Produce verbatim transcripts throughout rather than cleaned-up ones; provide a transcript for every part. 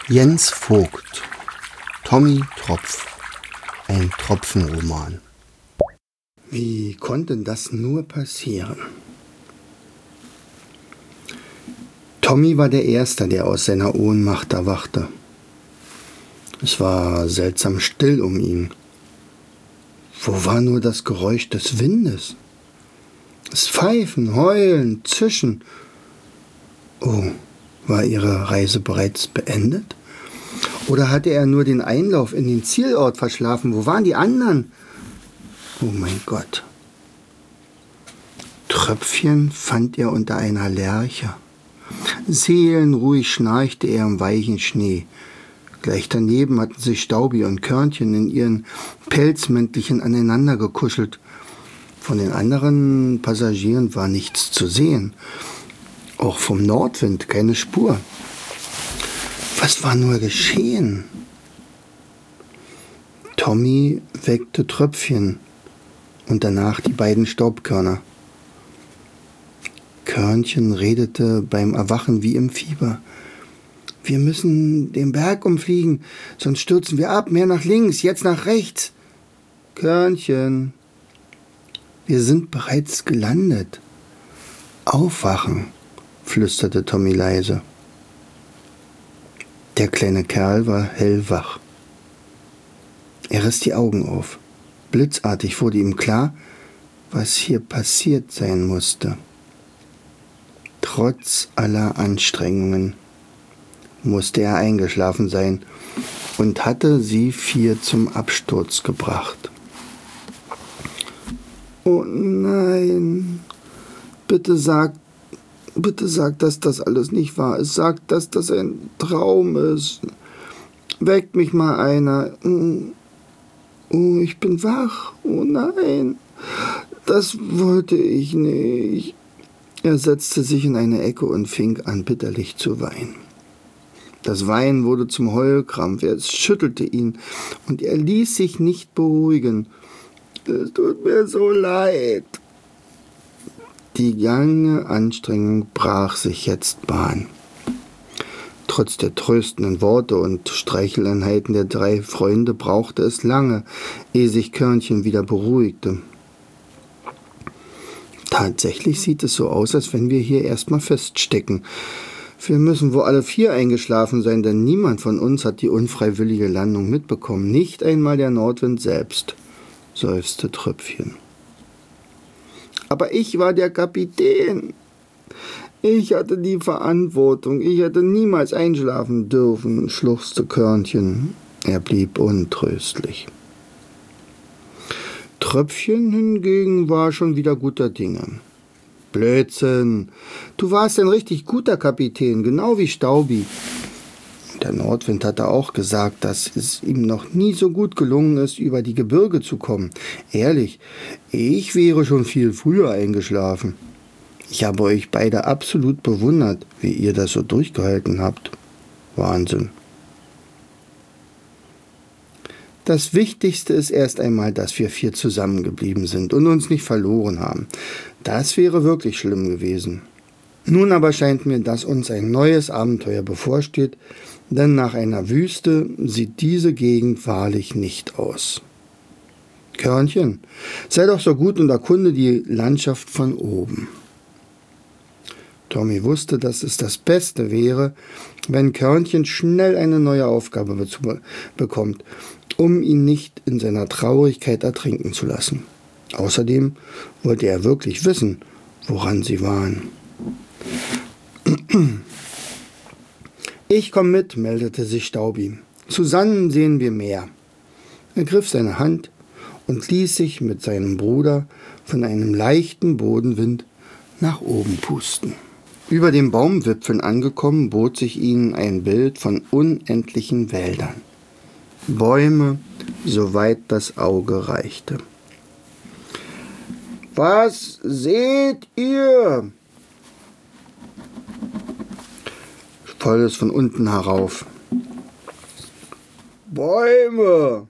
Jens Vogt, Tommy Tropf, ein Tropfenroman. Wie konnte das nur passieren? Tommy war der Erste, der aus seiner Ohnmacht erwachte. Es war seltsam still um ihn. Wo war nur das Geräusch des Windes? Das Pfeifen, Heulen, Zischen. Oh, war ihre Reise bereits beendet? Oder hatte er nur den Einlauf in den Zielort verschlafen? Wo waren die anderen? Oh mein Gott. Tröpfchen fand er unter einer Lerche. Seelenruhig schnarchte er im weichen Schnee. Gleich daneben hatten sich Staubi und Körnchen in ihren Pelzmäntelchen aneinander gekuschelt. Von den anderen Passagieren war nichts zu sehen. Auch vom Nordwind keine Spur. Was war nur geschehen? Tommy weckte Tröpfchen und danach die beiden Staubkörner. Körnchen redete beim Erwachen wie im Fieber. Wir müssen den Berg umfliegen, sonst stürzen wir ab. Mehr nach links, jetzt nach rechts. Körnchen, wir sind bereits gelandet. Aufwachen, flüsterte Tommy leise. Der kleine Kerl war hellwach. Er riss die Augen auf. Blitzartig wurde ihm klar, was hier passiert sein musste. Trotz aller Anstrengungen musste er eingeschlafen sein und hatte sie vier zum Absturz gebracht. Oh nein, bitte sag, bitte sag, dass das alles nicht wahr ist. Sag, dass das ein Traum ist. Weckt mich mal einer. Oh, ich bin wach. Oh nein, das wollte ich nicht. Er setzte sich in eine Ecke und fing an, bitterlich zu weinen. Das Weinen wurde zum Heulkrampf, es schüttelte ihn und er ließ sich nicht beruhigen. Es tut mir so leid. Die lange Anstrengung brach sich jetzt Bahn. Trotz der tröstenden Worte und Streicheleinheiten der drei Freunde brauchte es lange, ehe sich Körnchen wieder beruhigte. Tatsächlich sieht es so aus, als wenn wir hier erstmal feststecken. Wir müssen wohl alle vier eingeschlafen sein, denn niemand von uns hat die unfreiwillige Landung mitbekommen. Nicht einmal der Nordwind selbst, seufzte Tröpfchen. Aber ich war der Kapitän. Ich hatte die Verantwortung. Ich hätte niemals einschlafen dürfen, schluchzte Körnchen. Er blieb untröstlich. Tröpfchen hingegen war schon wieder guter Dinge. Blödsinn, du warst ein richtig guter Kapitän, genau wie Staubi. Der Nordwind hatte auch gesagt, dass es ihm noch nie so gut gelungen ist, über die Gebirge zu kommen. Ehrlich, ich wäre schon viel früher eingeschlafen. Ich habe euch beide absolut bewundert, wie ihr das so durchgehalten habt. Wahnsinn. Das Wichtigste ist erst einmal, dass wir vier zusammengeblieben sind und uns nicht verloren haben. Das wäre wirklich schlimm gewesen. Nun aber scheint mir, dass uns ein neues Abenteuer bevorsteht, denn nach einer Wüste sieht diese Gegend wahrlich nicht aus. Körnchen, sei doch so gut und erkunde die Landschaft von oben. Tommy wusste, dass es das Beste wäre, wenn Körnchen schnell eine neue Aufgabe be- bekommt, um ihn nicht in seiner Traurigkeit ertrinken zu lassen. Außerdem wollte er wirklich wissen, woran sie waren. Ich komme mit, meldete sich Staubi. Zusammen sehen wir mehr. Er griff seine Hand und ließ sich mit seinem Bruder von einem leichten Bodenwind nach oben pusten. Über den Baumwipfeln angekommen, bot sich ihnen ein Bild von unendlichen Wäldern. Bäume, soweit das Auge reichte. Was seht ihr? Voll es von unten herauf. Bäume!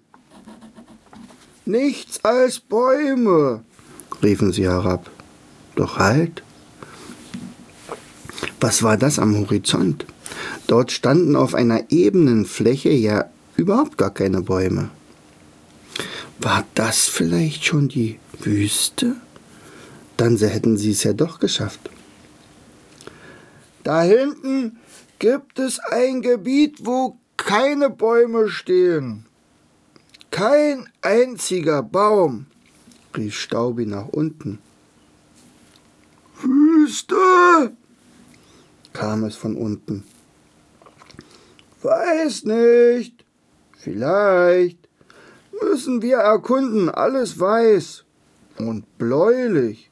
Nichts als Bäume! Riefen sie herab. Doch halt! Was war das am Horizont? Dort standen auf einer ebenen Fläche ja überhaupt gar keine Bäume. War das vielleicht schon die Wüste? Dann hätten sie es ja doch geschafft. Da hinten gibt es ein Gebiet, wo keine Bäume stehen. Kein einziger Baum, rief Staubi nach unten. Wüste, kam es von unten. Weiß nicht, vielleicht müssen wir erkunden, alles weiß und bläulich.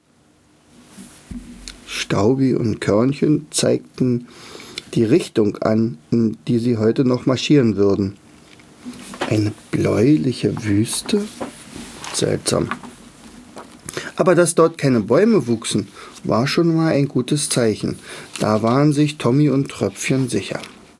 Staubi und Körnchen zeigten die Richtung an, in die sie heute noch marschieren würden. Eine bläuliche Wüste? Seltsam. Aber dass dort keine Bäume wuchsen, war schon mal ein gutes Zeichen. Da waren sich Tommy und Tröpfchen sicher.